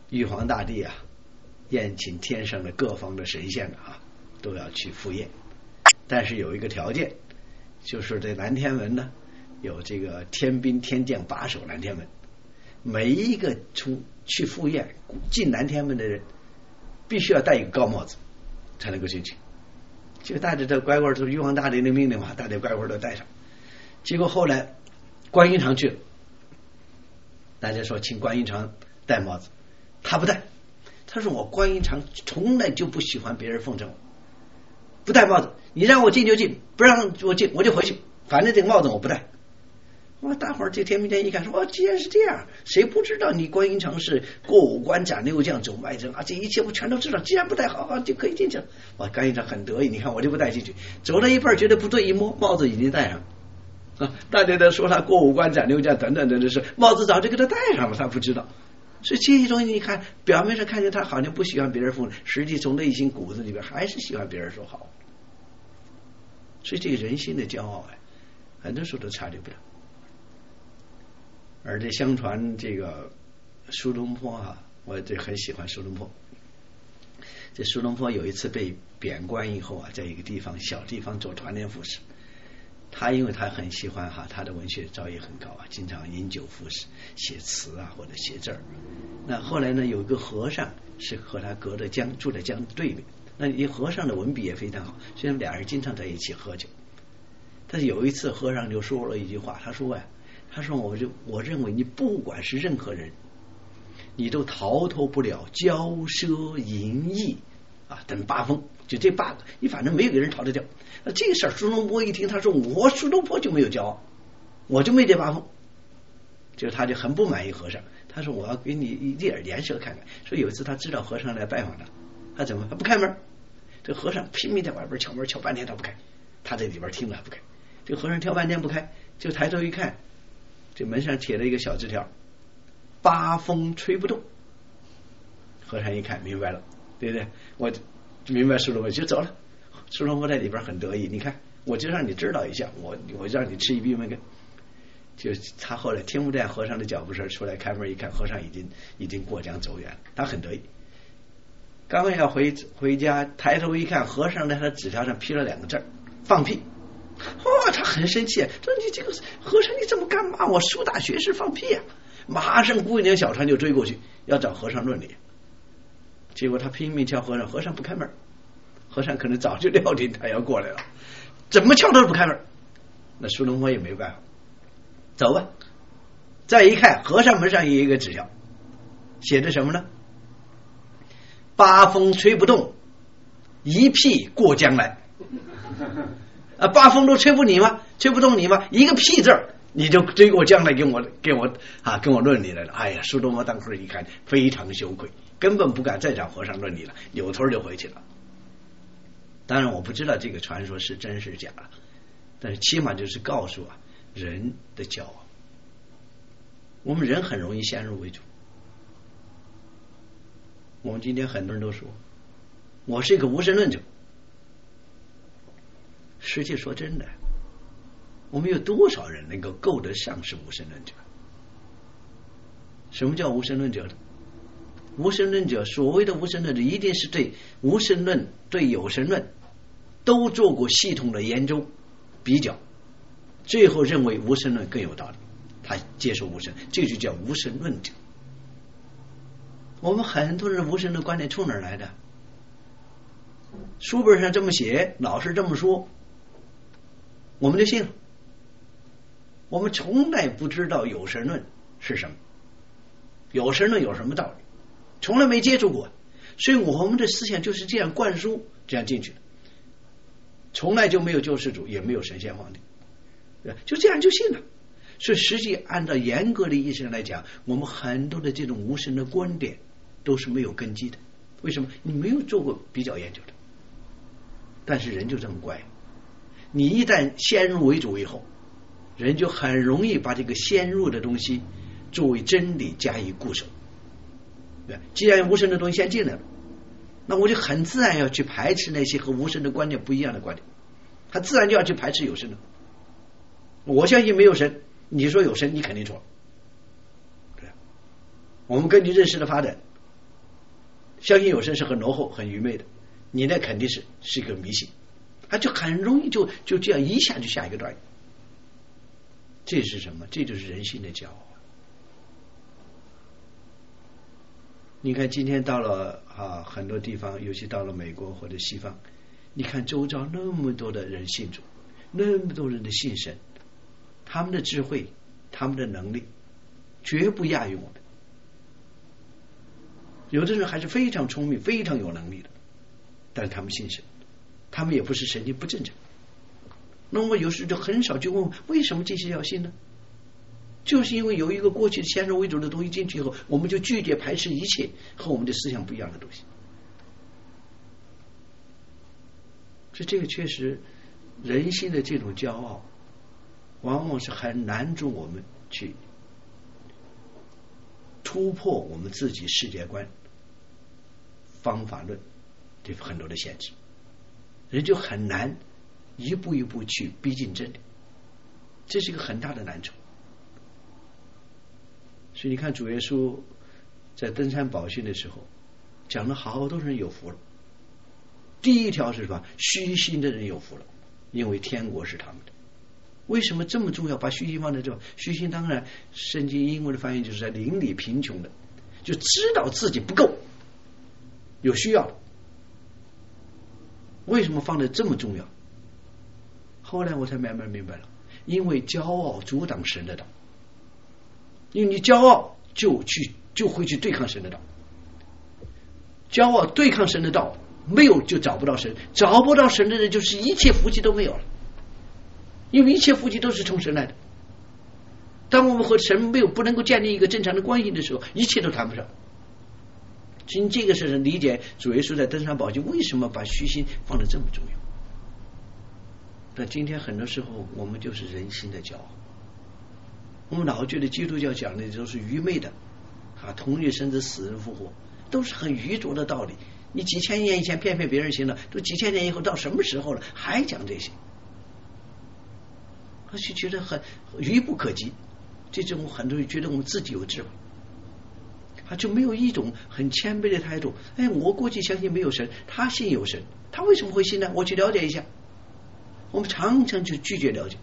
玉皇大帝啊，宴请天上的各方的神仙啊，都要去赴宴，但是有一个条件，就是这南天门呢，有这个天兵天将把守南天门，每一个出去赴宴进南天门的人，必须要戴一个高帽子才能够进去。就带着这乖乖，就是玉皇大帝的命令嘛，大家乖乖都戴上。结果后来关云长去了，大家说请关云长戴帽子，他不戴。他说我关云长从来就不喜欢别人奉承我，不戴帽子，你让我进就进，不让我进我就回去，反正这个帽子我不戴。哇，大伙儿这天兵天一看说，哦，既然是这样，谁不知道你关云长是过五关斩六将走外征啊？这一切我全都知道，既然不戴，好好就可以进去了。哇，关云长很得意，你看我就不带进去，走了一半觉得不对，一摸帽子已经戴上啊！大家都说他过五关斩六将等等等等，是帽子早就给他戴上了，他不知道。所以这些东西你看，表面上看见他好像不喜欢别人奉承，实际从内心骨子里边还是喜欢别人说好。所以这个人心的骄傲啊，很多时候都察觉不了。而这相传这个苏东坡啊，我这很喜欢苏东坡。这苏东坡有一次被贬官以后啊，在一个地方小地方做团练副使，他因为他很喜欢哈，他的文学造诣很高啊，经常饮酒赋诗，写词啊或者写字儿。那后来呢，有一个和尚是和他隔着江，住在江对面。那一和尚的文笔也非常好，所以俩人经常在一起喝酒。但是有一次和尚就说了一句话，他说呀、啊。他说我就我认为你不管是任何人，你都逃脱不了骄奢淫逸啊等八风，就这八个，你反正没有个人逃得掉。那这个事儿苏东坡一听，他说我苏东坡就没有骄傲，我就没这八风，就他就很不满意和尚。他说我要给你一点颜色看看。说有一次他知道和尚来拜访他，他怎么他不开门，这和尚拼命在外边敲门，敲半天他不开，他在里边听了还不开，这和尚敲半天不开，就抬头一看，这门上贴了一个小字条，八风吹不动。和尚一看明白了，对不对？我明白苏东坡就走了。苏东坡在里边很得意，你看我就让你知道一下，我我让你吃一闭门羹。就他后来听不见和尚的脚步声，出来开门一看，和尚已经已经过江走远了，他很得意。刚刚要回回家，抬头一看，和尚在他纸条上批了两个字，放屁。哦，他很生气，说你这个和尚你怎么敢骂我苏大学士放屁啊？马上雇一辆小船就追过去，要找和尚论理。结果他拼命敲和尚，和尚不开门。和尚可能早就料定他要过来了，怎么敲都不开门。那苏东坡也没办法，走吧。再一看，和尚门上有一个纸条，写的什么呢？八风吹不动，一屁过江来。啊，八风都吹不你吗？吹不动你吗？一个屁字儿你就追过江来跟我跟我啊跟我论理来了。哎呀，苏东坡当时一看非常羞愧，根本不敢再找和尚论理了，扭头就回去了。当然我不知道这个传说是真是假，但是起码就是告诉啊人的骄傲。我们人很容易先入为主。我们今天很多人都说我是一个无神论者，实际说真的，我们有多少人能够够得上是无神论者？什么叫无神论者呢？无神论者，所谓的无神论者，一定是对无神论对有神论都做过系统的研究比较，最后认为无神论更有道理，他接受无神，这就叫无神论者。我们很多人无神论观点从哪儿来的？书本上这么写，老师这么说，我们就信了。我们从来不知道有神论是什么，有神论有什么道理，从来没接触过，所以我们的思想就是这样灌输，这样进去的，从来就没有救世主，也没有神仙皇帝，就这样就信了。所以实际按照严格的意义上来讲，我们很多的这种无神的观点都是没有根基的。为什么？你没有做过比较研究的。但是人就这么怪，你一旦先入为主以后，人就很容易把这个先入的东西作为真理加以固守。既然无神的东西先进来了，那我就很自然要去排斥那些和无神的观点不一样的观点，他自然就要去排斥有神的。我相信没有神，你说有神，你肯定错。对，我们根据认识的发展， 相信有神是很落后、很愚昧的，你那肯定是是一个迷信，他就很容易就就这样一下就下一个段。这是什么？这就是人性的骄傲。你看今天到了啊很多地方，尤其到了美国或者西方，你看周遭那么多的人信主，那么多人的信神，他们的智慧，他们的能力绝不亚于我们。有的人还是非常聪明、非常有能力的，但是他们信神，他们也不是神经不正常。那么有时就很少就问为什么这些要信呢？就是因为有一个过去先入为主的东西进去以后，我们就拒绝排斥一切和我们的思想不一样的东西。所以这个确实人性的这种骄傲往往是很难助我们去突破我们自己世界观方法论对很多的限制，人就很难一步一步去逼近真理，这是一个很大的难处。所以你看主耶稣在登山宝训的时候讲了好多人有福了。第一条是什么？虚心的人有福了，因为天国是他们的。为什么这么重要？把虚心放在这，虚心当然圣经英文的翻译就是在邻里贫穷的，就知道自己不够，有需要的。为什么放在这么重要？后来我才慢慢明白了，因为骄傲阻挡神的道，因为你骄傲就去就会去对抗神的道，骄傲对抗神的道，没有就找不到神，找不到神的人就是一切福气都没有了，因为一切福气都是从神来的。当我们和神没有不能够建立一个正常的关系的时候，一切都谈不上。所以这个是理解主耶稣在登山宝训为什么把虚心放得这么重要。但今天很多时候我们就是人心的骄傲，我们老觉得基督教讲的都是愚昧的啊，同日生子，死人复活，都是很愚拙的道理。你几千年以前骗骗别人行了，都几千年以后到什么时候了还讲这些，而且觉得很愚不可及。这种很多人觉得我们自己有智慧，他就没有一种很谦卑的态度。哎，我过去相信没有神，他信有神，他为什么会信呢？我去了解一下。我们常常就拒绝了解。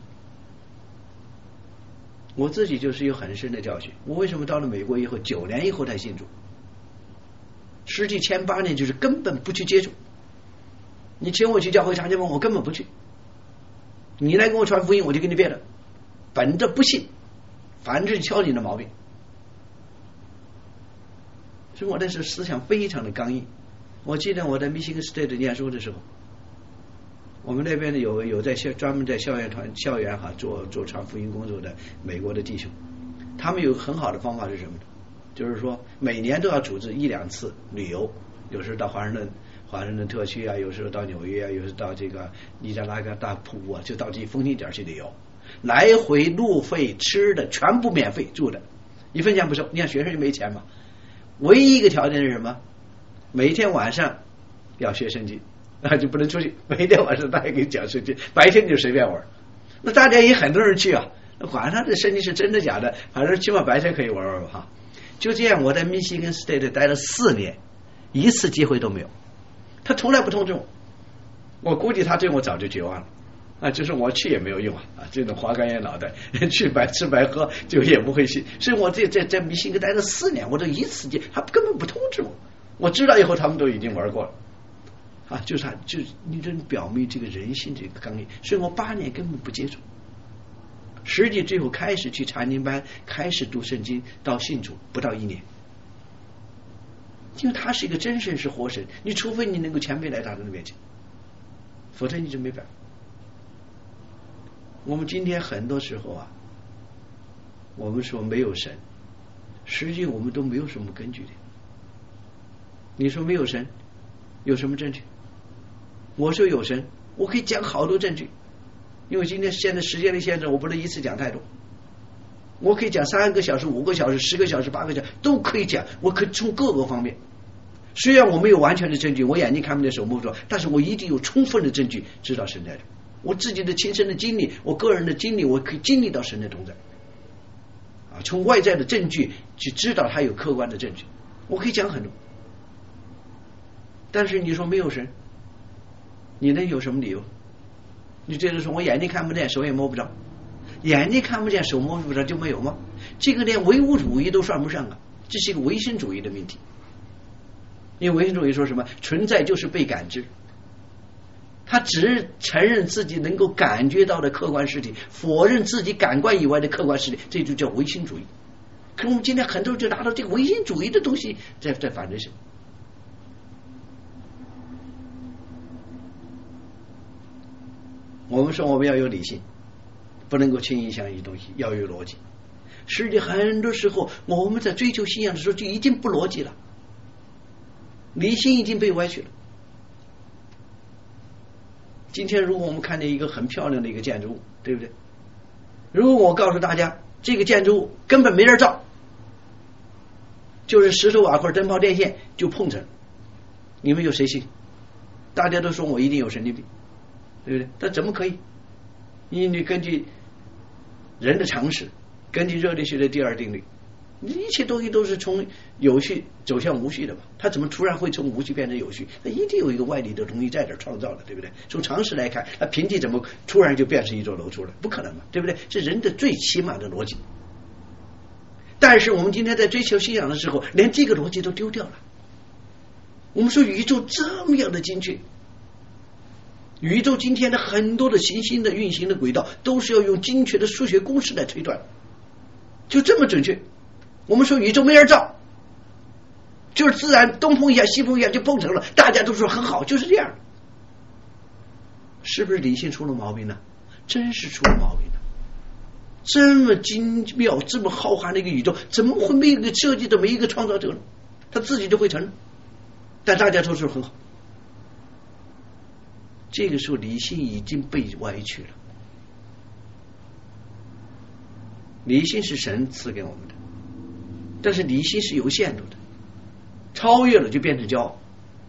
我自己就是有很深的教训。我为什么到了美国以后，九年以后才信主？实际前八年就是根本不去接触。你请我去教会查经班，我根本不去。你来跟我传福音，我就跟你别了，本着不信，反正挑你的毛病。所以我那时候思想非常的刚硬。我记得我在密歇根 State 念书的时候，我们那边的有有在校专门在校园团校园哈做做传福音工作的美国的弟兄，他们有很好的方法是什么呢？就是说每年都要组织一两次旅游，有时候到华盛顿华盛顿特区啊，有时候到纽约啊，有时候到这个尼加拉瓜大瀑布啊，就到这些风景点去旅游，来回路费吃的全部免费，住的一分钱不收。你看学生就没钱嘛，唯一一个条件是什么？每天晚上要学圣经啊，就不能出去。每天晚上大家给讲圣经，白天就随便玩。那大家也很多人去啊，管他这圣经是真的假的，反正起码白天可以玩玩吧哈。就这样，我在密歇根 State 待了四年，一次机会都没有。他从来不通知我，我估计他对我早就绝望了啊！就是我去也没有用啊！啊，这种花干眼脑袋，去白吃白喝就也不会信。所以我在在在密歇根待了四年，我都一次机，他根本不通知我。我知道以后，他们都已经玩过了啊！就是他，就是你这表明这个人性这个刚硬。所以我八年根本不接触。实际最后开始去查经班，开始读圣经，到信主不到一年，因为他是一个真神，是活神，你除非你能够谦卑来到他的面前，否则你就没办法。我们今天很多时候啊，我们说没有神，实际我们都没有什么根据的。你说没有神，有什么证据？我说有神，我可以讲好多证据。因为今天现在时间的限制，我不能一次讲太多，我可以讲三个小时、五个小时、十个小时、八个小时都可以讲，我可以从各个方面。虽然我没有完全的证据，我眼睛看不见手摸不着，但是我一定有充分的证据知道神在这。我自己的亲身的经历，我个人的经历，我可以经历到神的同在啊，从外在的证据去知道他有客观的证据，我可以讲很多。 但是你说没有神，你能有什么理由？你这就说我眼睛看不见，手也摸不着，眼睛看不见，手摸不着就没有吗？这个连唯物主义都算不上啊，这是一个唯心主义的命题。因为唯心主义说什么？存在就是被感知，他只承认自己能够感觉到的客观实体，否认自己感官以外的客观实体，这就叫唯心主义。可是我们今天很多人就拿到这个唯心主义的东西在在反对什么？我们说我们要有理性，不能够轻易相信东西，要有逻辑。实际很多时候我们在追求信仰的时候就已经不逻辑了，理性已经被歪曲了。今天如果我们看见一个很漂亮的一个建筑物，对不对？如果我告诉大家这个建筑物根本没人造，就是石头瓦块灯泡电线就碰成，你们有谁信？大家都说我一定有神经病，对不对？但怎么可以？因为根据人的常识，根据热力学的第二定律，一切东西都是从有序走向无序的嘛，它怎么突然会从无序变成有序？那一定有一个外力的东西在这创造的，对不对？从常识来看，那平地怎么突然就变成一座楼出来？不可能嘛，对不对？是人的最起码的逻辑。但是我们今天在追求信仰的时候，连这个逻辑都丢掉了。我们说宇宙这么样的精确，宇宙今天的很多的行星的运行的轨道都是要用精确的数学公式来推断，就这么准确。我们说宇宙没人造，就是自然东碰一下西碰一下就碰成了，大家都说很好，就是这样。是不是理性出了毛病呢？真是出了毛病呢。这么精妙这么浩瀚的一个宇宙，怎么会没有一个设计的没一个创造者呢？他自己就会成，但大家都说很好。这个时候理性已经被歪曲了。理性是神赐给我们的，但是理性是有限度的，超越了就变成骄傲，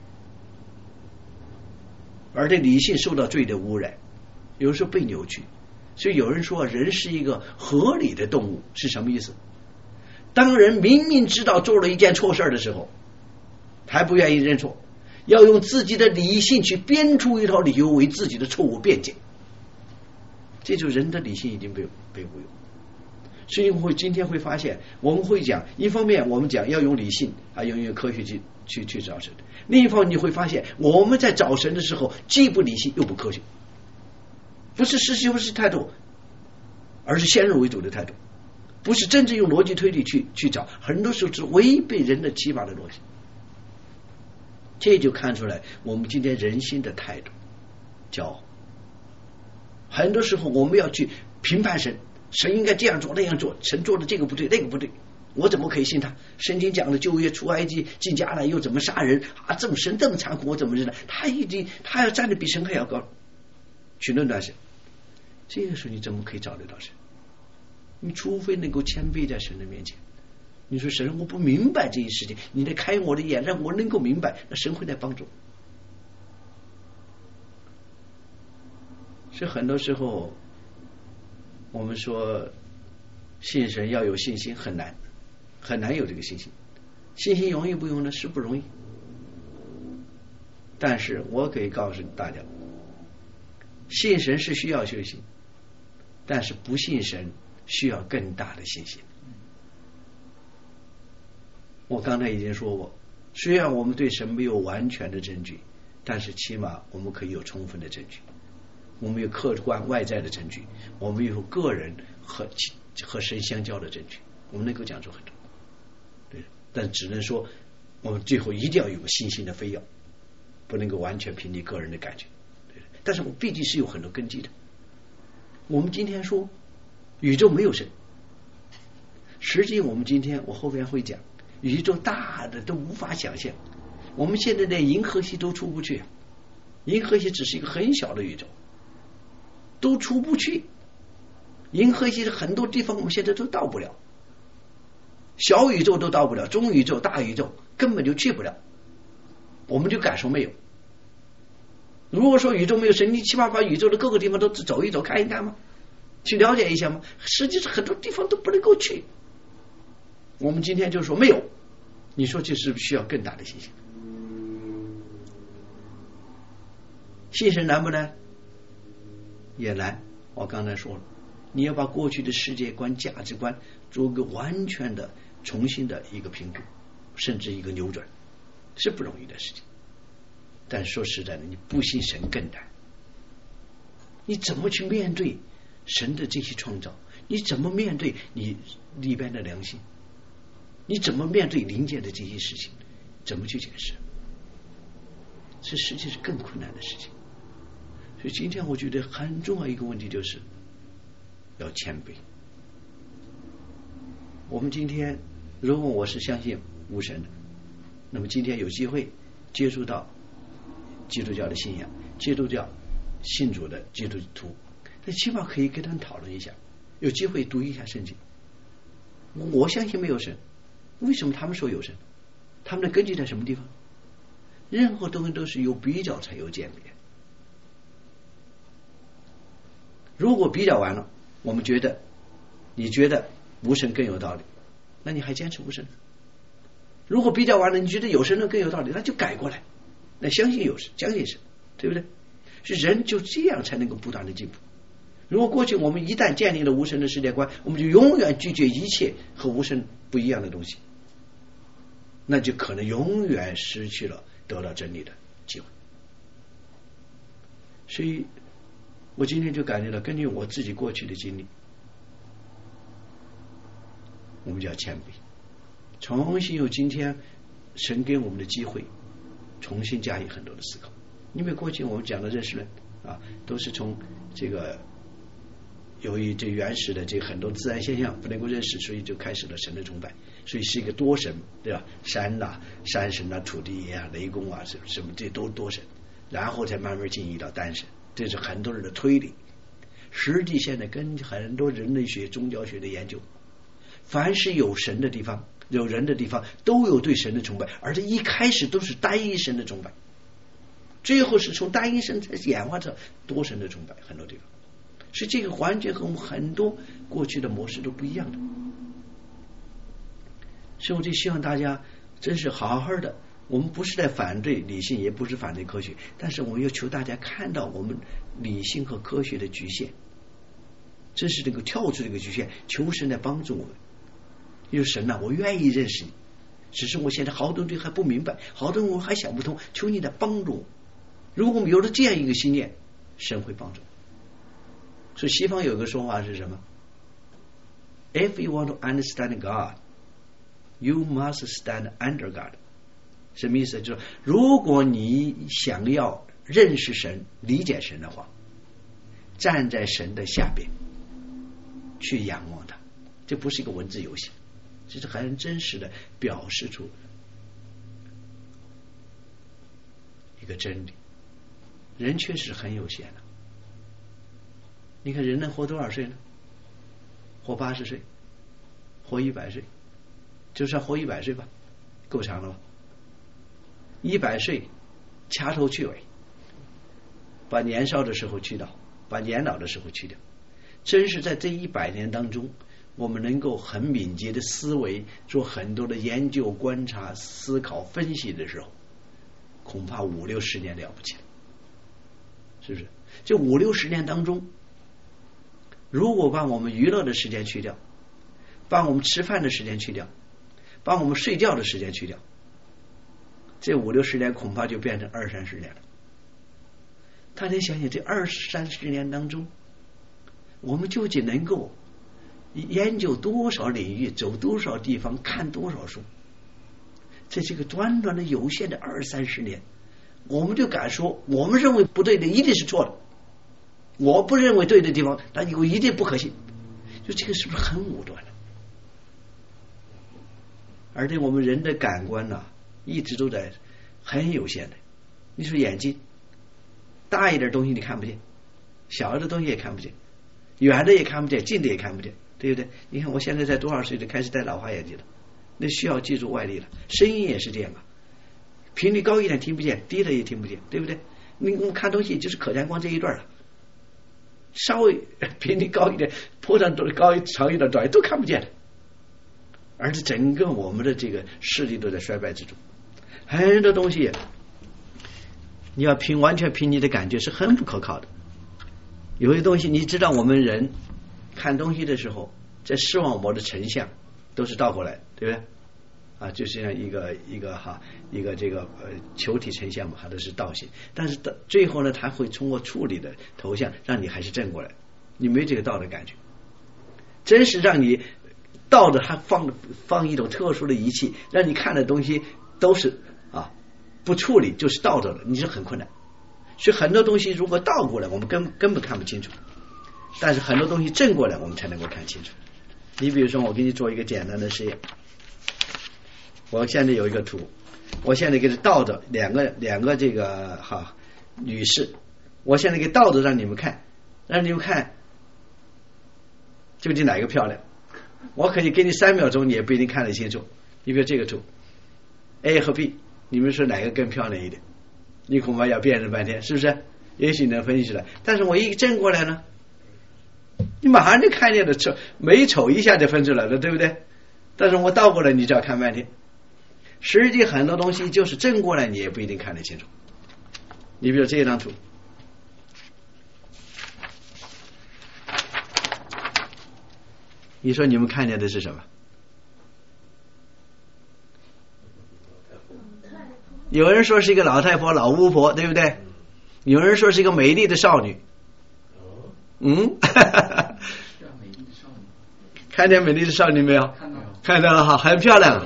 而这理性受到罪的污染，有时候被扭曲。所以有人说人是一个合理的动物，是什么意思？当人明明知道做了一件错事的时候，还不愿意认错，要用自己的理性去编出一套理由为自己的错误辩解，这就是人的理性已经被被误用。所以我会今天会发现，我们会讲，一方面我们讲要用理性啊，要用科学去去去找神；另一方面你会发现，我们在找神的时候，既不理性又不科学，不是实事求是态度，而是先入为主的态度，不是真正用逻辑推理去去找，很多时候是违背人的起码的逻辑。这就看出来我们今天人心的态度，骄傲。很多时候我们要去评判神。神应该这样做那样做，神做的这个不对那个不对，我怎么可以信他？圣经讲的旧约出埃及进迦南又怎么杀人啊？这么神这么残酷，我怎么知道？他一定他要站得比神还要高，去论断神。这个时候你怎么可以找得到神？你除非能够谦卑在神的面前。你说神，我不明白这一事情，你得开我的眼，让我能够明白，那神会来帮助。所以很多时候我们说信神要有信心，很难很难有这个信心。信心容易不容易呢？是不容易。但是我可以告诉大家，信神是需要修行，但是不信神需要更大的信心。我刚才已经说过，虽然我们对神没有完全的证据，但是起码我们可以有充分的证据，我们有客观外在的证据，我们有个人和和神相交的证据，我们能够讲出很多。对，但只能说我们最后一定要有信心的非要，不能够完全凭你个人的感觉。对，但是我毕竟是有很多根基的。我们今天说宇宙没有神，实际我们今天我后边会讲，宇宙大的都无法想象，我们现在连银河系都出不去，银河系只是一个很小的宇宙，都出不去。银河系的很多地方我们现在都到不了，小宇宙都到不了，中宇宙大宇宙根本就去不了，我们就感受没有。如果说宇宙没有神，你起码把宇宙的各个地方都走一走看一看吗？去了解一下吗？实际上很多地方都不能够去。我们今天就说没有，你说这是不是需要更大的信心？ 信神难不难？也难。我刚才说了，你要把过去的世界观、价值观做个完全的、重新的一个评估，甚至一个扭转，是不容易的事情。但说实在的，你不信神更难。你怎么去面对神的这些创造？你怎么面对你里边的良心？你怎么面对灵界的这些事情？怎么去解释？这实际是更困难的事情。所以今天我觉得很重要一个问题就是要谦卑。我们今天如果我是相信无神的，那么今天有机会接触到基督教的信仰，基督教信主的基督徒，那起码可以跟他们讨论一下，有机会读一下圣经。我相信没有神，为什么他们说有神？他们的根据在什么地方？任何东西都是有比较才有鉴别。如果比较完了，我们觉得你觉得无神更有道理，那你还坚持无神？如果比较完了，你觉得有神的更有道理，那就改过来，那相信有神，相信神，对不对？是人就这样才能够不断的进步。如果过去我们一旦建立了无神的世界观，我们就永远拒绝一切和无神不一样的东西，那就可能永远失去了得到真理的机会。所以我今天就感觉到，根据我自己过去的经历，我们就要谦卑，重新有今天神给我们的机会，重新加以很多的思考。因为过去我们讲的认识论啊，都是从这个由于这原始的这很多自然现象不能够认识，所以就开始了神的崇拜，所以是一个多神，对吧？山呐、啊、山神啊、土地啊、雷公啊，什什么这都多神，然后才慢慢进入到单神，这是很多人的推理。实际现在跟很多人类学、宗教学的研究，凡是有神的地方、有人的地方，都有对神的崇拜，而且一开始都是单一神的崇拜，最后是从单一神才演化成多神的崇拜，很多地方。是这个完全和我们很多过去的模式都不一样的。所以我就希望大家真是好好的，我们不是在反对理性，也不是反对科学，但是我们要求大家看到我们理性和科学的局限，真是这个跳出这个局限，求神来帮助我们。因为神呐、啊，我愿意认识你，只是我现在好多东西还不明白，好多我还想不通，求你来帮助我。如果我们有了这样一个信念，神会帮助。所以西方有个说法是什么 ？If you want to understand God, you must stand under God。什么意思？就是如果你想要认识神、理解神的话，站在神的下边去仰望他。这不是一个文字游戏，这是很真实的表示出一个真理。人确实很有限的。你看人能活多少岁呢？活八十岁，活一百岁，就算活一百岁吧，够长了吧？一百岁掐头去尾，把年少的时候去掉，把年老的时候去掉。真是在这一百年当中，我们能够很敏捷的思维，做很多的研究、观察、思考、分析的时候，恐怕五六十年了不起了，是不是？这五六十年当中，如果把我们娱乐的时间去掉，把我们吃饭的时间去掉，把我们睡觉的时间去掉，这五六十年恐怕就变成二三十年了。大家想想，这二三十年当中，我们究竟能够研究多少领域，走多少地方，看多少书？在这个短短的有限的二三十年，我们就敢说，我们认为不对的一定是错的，我不认为对的地方，那有一定不可信。就这个是不是很武断的？而且我们人的感官呢、啊，一直都在很有限的。你说眼睛大一点东西你看不见，小的东西也看不见，远的也看不见，近的也看不见，对不对？你看我现在在多少岁就开始戴老花眼镜了，那需要借助外力了。声音也是这样啊，频率高一点听不见，低的也听不见，对不对？你我们看东西就是可见光这一段了，稍微频率高一点，波长高长一点，短都看不见了。而且整个我们的这个视力都在衰败之中，很多东西你要凭完全凭你的感觉是很不可靠的。有些东西你知道，我们人看东西的时候，在视网膜的成像都是倒过来，对不对？啊，就是像一个一个哈一个这个呃球体成像嘛，它都是倒形，但是到最后呢，它会通过处理的头像让你还是正过来，你没这个倒的感觉。真是让你倒着，它放放一种特殊的仪器，让你看的东西都是啊不处理就是倒着的，你是很困难。所以很多东西如果倒过来，我们根根本看不清楚，但是很多东西正过来，我们才能够看清楚。你比如说，我给你做一个简单的实验。我现在有一个图，我现在给它倒着两个两个这个哈女士，我现在给倒着让你们看，让你们看究竟哪个漂亮。我可以给你三秒钟，你也不一定看得清楚。你比如这个图 A 和 B， 你们说哪个更漂亮一点？你恐怕要辨认半天，是不是？也许能分析出来，但是我一正过来呢，你马上就看见了，丑美丑一下就分出来了，对不对？但是我倒过来，你就要看半天。实际很多东西就是正过来，你也不一定看得清楚。你比如这张图，你说你们看见的是什么？有人说是一个老太婆、老巫婆，对不对？有人说是一个美丽的少女。嗯，看见美丽的少女没有？看到了，看到了哈，很漂亮。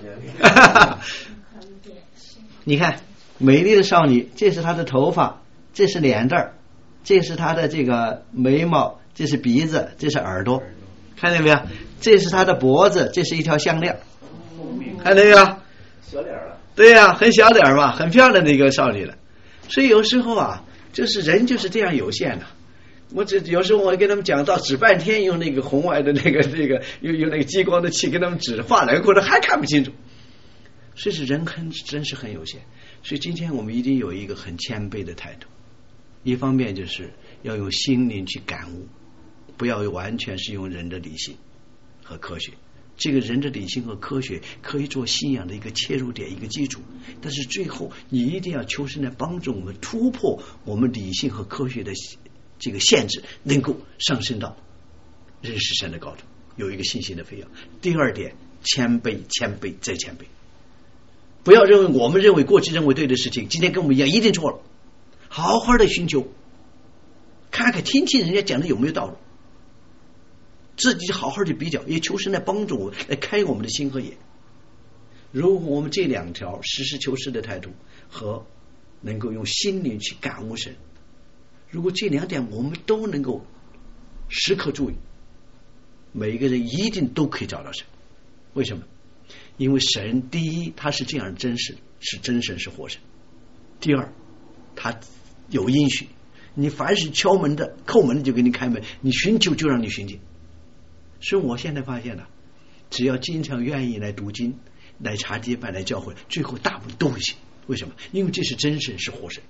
你看，美丽的少女，这是她的头发，这是脸蛋儿，这是她的这个眉毛，这是鼻子，这是耳朵，看见没有？这是她的脖子，这是一条项链，看见没有？小脸了。对呀、啊，很小脸嘛，很漂亮的一个少女了。所以有时候啊，就是人就是这样有限的。我这有时候我跟他们讲到指半天，用那个红外的那个那个用用那个激光的器跟他们指画来或者还看不清楚。所以是人很真是很有限。所以今天我们一定有一个很谦卑的态度。一方面就是要用心灵去感悟，不要完全是用人的理性和科学。这个人的理性和科学可以做信仰的一个切入点，一个基础，但是最后你一定要求神来帮助我们突破我们理性和科学的这个限制，能够上升到认识神的高度，有一个信心的培养。第二点，谦卑，谦卑再谦卑，不要认为我们认为过去认为对的事情，今天跟我们一样一定错了，好好的寻求，看看听听人家讲的有没有道理，自己好好的比较，也求神来帮助我们，来开我们的心和眼。如果我们这两条实事求是的态度和能够用心灵去感悟神，如果这两点我们都能够时刻注意，每一个人一定都可以找到神。为什么？因为神第一他是这样真实，是真神，是活神。第二他有应许，你凡是敲门的叩门的就给你开门，你寻求就让你寻见。所以我现在发现了，只要经常愿意来读经，来查经班，来教会，最后大部分都会信。为什么？因为这是真神，是活神。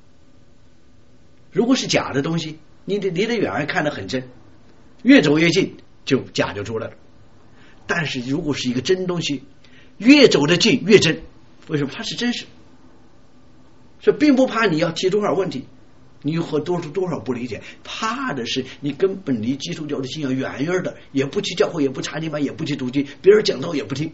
如果是假的东西，你得离得远看得很真，越走越近就假就出来了。但是如果是一个真东西，越走得近越真。为什么？它是真实。所以并不怕你要提多少问题，你和多少多少不理解，怕的是你根本离基督教的信仰远远的，也不去教会，也不查经班，也不去读经，别人讲道也不听，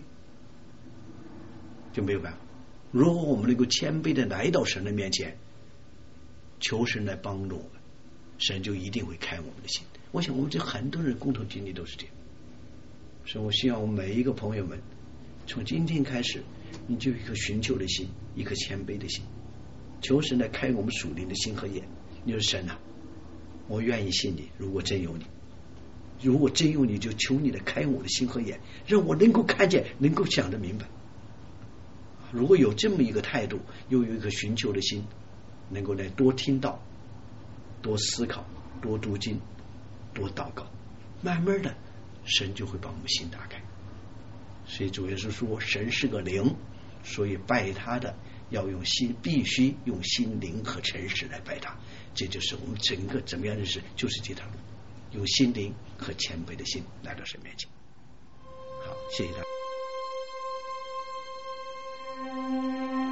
就没有办法。如果我们能够谦卑的来到神的面前，求神来帮助我们，神就一定会开我们的心。我想我们这很多人共同经历都是这样。所以我希望我们每一个朋友们，从今天开始，你就有一颗寻求的心，一颗谦卑的心，求神来开我们属灵的心和眼。你说神啊，我愿意信你，如果真有你，如果真有你，就求你来开我的心和眼，让我能够看见，能够想得明白。如果有这么一个态度，又有一颗寻求的心，能够来多听到，多思考，多读经，多祷告，慢慢的神就会把我们心打开。所以主耶稣说神是个灵，所以拜他的要用心，必须用心灵和诚实来拜他。这就是我们整个怎么样认识，就是这条路，用心灵和谦卑的心来到神面前。好，谢谢大家。